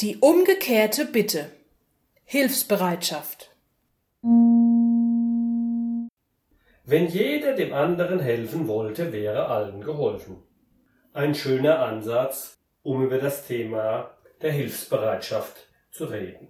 Die umgekehrte Bitte. Hilfsbereitschaft. Wenn jeder dem anderen helfen wollte, wäre allen geholfen. Ein schöner Ansatz, um über das Thema der Hilfsbereitschaft zu reden.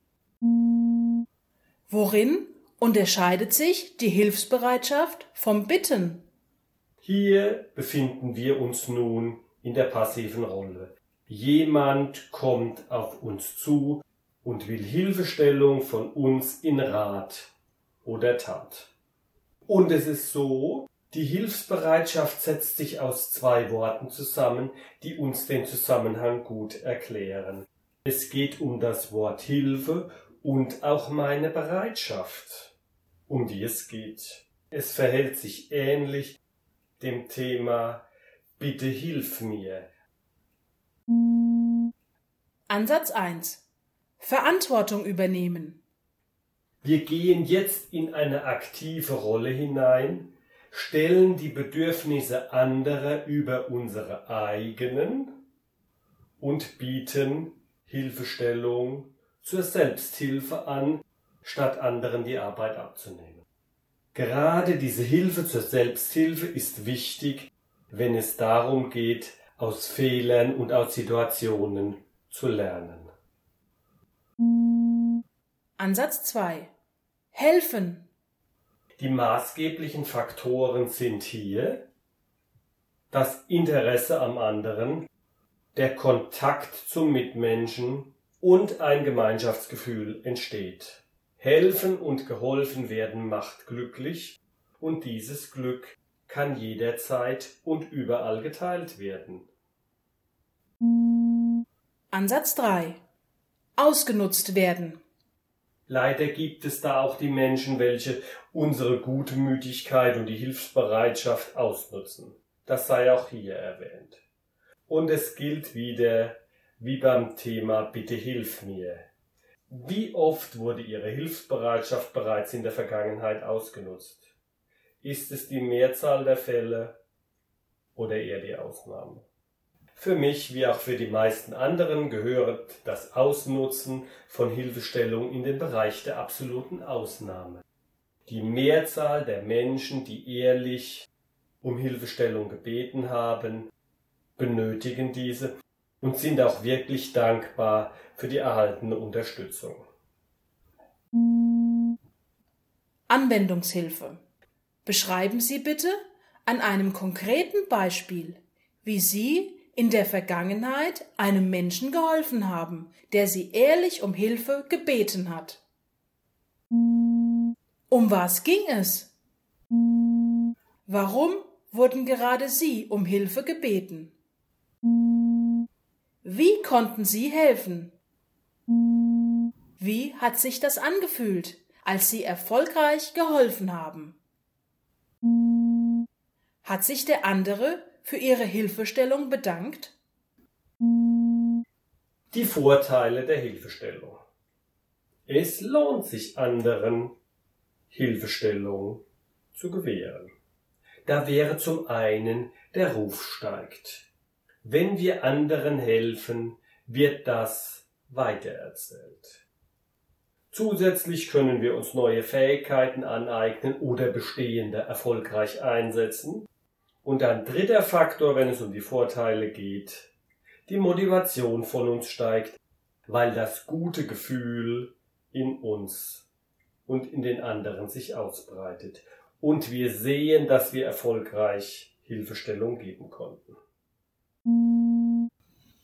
Worin unterscheidet sich die Hilfsbereitschaft vom Bitten? Hier befinden wir uns nun in der passiven Rolle. Jemand kommt auf uns zu und will Hilfestellung von uns in Rat oder Tat. Und es ist so, die Hilfsbereitschaft setzt sich aus zwei Worten zusammen, die uns den Zusammenhang gut erklären. Es geht um das Wort Hilfe und auch meine Bereitschaft, um die es geht. Es verhält sich ähnlich dem Thema Bitte hilf mir. Ansatz 1. Verantwortung übernehmen. Wir gehen jetzt in eine aktive Rolle hinein, stellen die Bedürfnisse anderer über unsere eigenen und bieten Hilfestellung zur Selbsthilfe an, statt anderen die Arbeit abzunehmen. Gerade diese Hilfe zur Selbsthilfe ist wichtig, wenn es darum geht, aus Fehlern und aus Situationen zu lernen. Ansatz 2. Helfen. Die maßgeblichen Faktoren sind hier das Interesse am anderen, der Kontakt zum Mitmenschen und ein Gemeinschaftsgefühl entsteht. Helfen und geholfen werden macht glücklich und dieses Glück kann jederzeit und überall geteilt werden. Ansatz 3. Ausgenutzt werden. Leider gibt es da auch die Menschen, welche unsere Gutmütigkeit und die Hilfsbereitschaft ausnutzen. Das sei auch hier erwähnt. Und es gilt wieder, wie beim Thema Bitte hilf mir. Wie oft wurde Ihre Hilfsbereitschaft bereits in der Vergangenheit ausgenutzt? Ist es die Mehrzahl der Fälle oder eher die Ausnahme? Für mich, wie auch für die meisten anderen, gehört das Ausnutzen von Hilfestellung in den Bereich der absoluten Ausnahme. Die Mehrzahl der Menschen, die ehrlich um Hilfestellung gebeten haben, benötigen diese und sind auch wirklich dankbar für die erhaltene Unterstützung. Anwendungshilfe. Beschreiben Sie bitte an einem konkreten Beispiel, wie Sie in der Vergangenheit einem Menschen geholfen haben, der Sie ehrlich um Hilfe gebeten hat. Um was ging es? Warum wurden gerade Sie um Hilfe gebeten? Wie konnten Sie helfen? Wie hat sich das angefühlt, als Sie erfolgreich geholfen haben? Hat sich der andere für Ihre Hilfestellung bedankt? Die Vorteile der Hilfestellung. Es lohnt sich anderen, Hilfestellung zu gewähren. Da wäre zum einen der Ruf steigt. Wenn wir anderen helfen, wird das weitererzählt. Zusätzlich können wir uns neue Fähigkeiten aneignen oder bestehende erfolgreich einsetzen. Und ein dritter Faktor, wenn es um die Vorteile geht, die Motivation von uns steigt, weil das gute Gefühl in uns und in den anderen sich ausbreitet. Und wir sehen, dass wir erfolgreich Hilfestellung geben konnten.